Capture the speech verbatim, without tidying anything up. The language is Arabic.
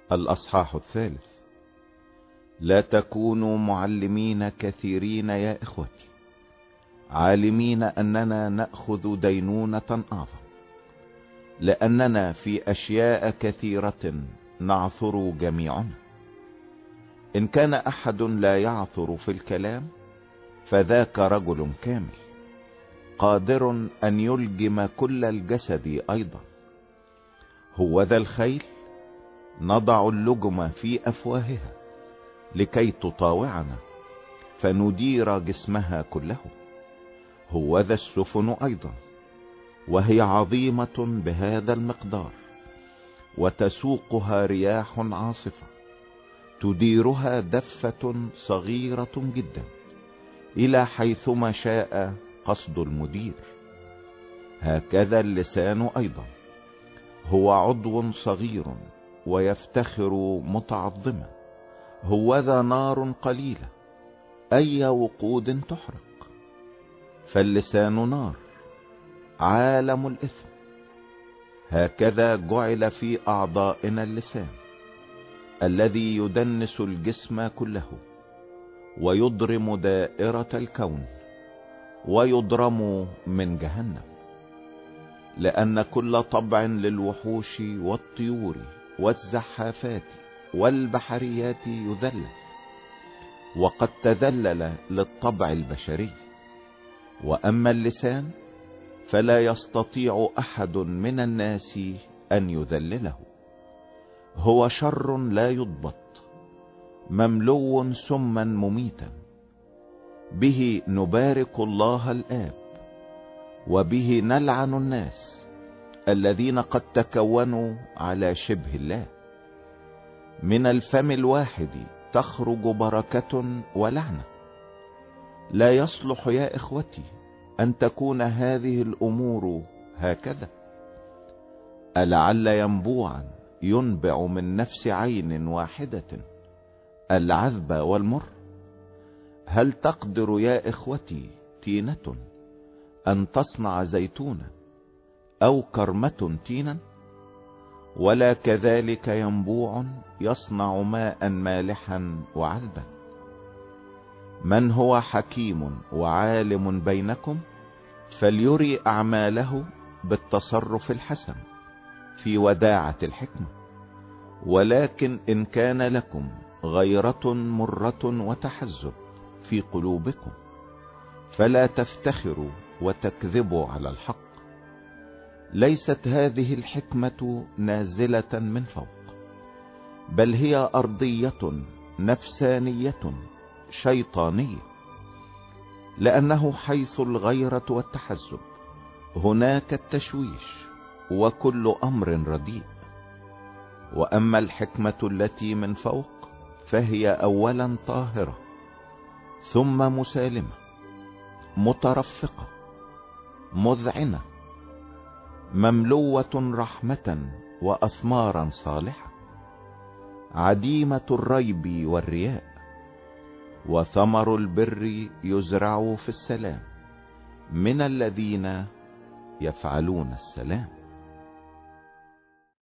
الأصحاح الثالث. لا تكونوا معلمين كثيرين يا إخوتي، عالمين أننا نأخذ دينونة أعظم، لأننا في أشياء كثيرة نعثر جميعنا. إن كان أحد لا يعثر في الكلام فذاك رجل كامل، قادر أن يلجم كل الجسد أيضا. هو ذا الخيل نضع اللجم في أفواهها لكي تطاوعنا فندير جسمها كله. هو ذا السفن أيضا، وهي عظيمة بهذا المقدار، وتسوقها رياح عاصفة، تديرها دفة صغيرة جدا إلى حيثما شاء قصد المدير. هكذا اللسان أيضا، هو عضو صغير ويفتخر متعظما. هو ذا نار قليلة، أي وقود تحرق. فاللسان نار، عالم الإثم. هكذا جعل في أعضائنا اللسان، الذي يدنس الجسم كله ويضرم دائرة الكون، ويضرم من جهنم. لأن كل طبع للوحوش والطيور والزحافات والبحريات يذلل، وقد تذلل للطبع البشري. وأما اللسان فلا يستطيع أحد من الناس أن يذلله. هو شر لا يضبط، مملو سما مميتا. به نبارك الله الآب، وبه نلعن الناس الذين قد تكونوا على شبه الله. من الفم الواحد تخرج بركة ولعنة. لا يصلح يا إخوتي أن تكون هذه الأمور هكذا. ألعل ينبوعا ينبع من نفس عين واحدة العذب والمر؟ هل تقدر يا إخوتي تينة أن تصنع زيتونا، أو كرمة تينا؟ ولا كذلك ينبوع يصنع ماء مالحا وعذبا. من هو حكيم وعالم بينكم فليري أعماله بالتصرف الحسن في وداعة الحكمة. ولكن إن كان لكم غيرة مرة وتحزب في قلوبكم فلا تفتخروا وتكذبوا على الحق. ليست هذه الحكمة نازلة من فوق، بل هي أرضية نفسانية شيطانية. لأنه حيث الغيرة والتحزب هناك التشويش وكل أمر رديء. وأما الحكمة التي من فوق فهي أولا طاهرة، ثم مسالمة، مترفقة، مذعنة، مملوة رحمة وأثمارا صالحة، عديمة الريب والرياء. وثمر البر يزرع في السلام من الذين يفعلون السلام.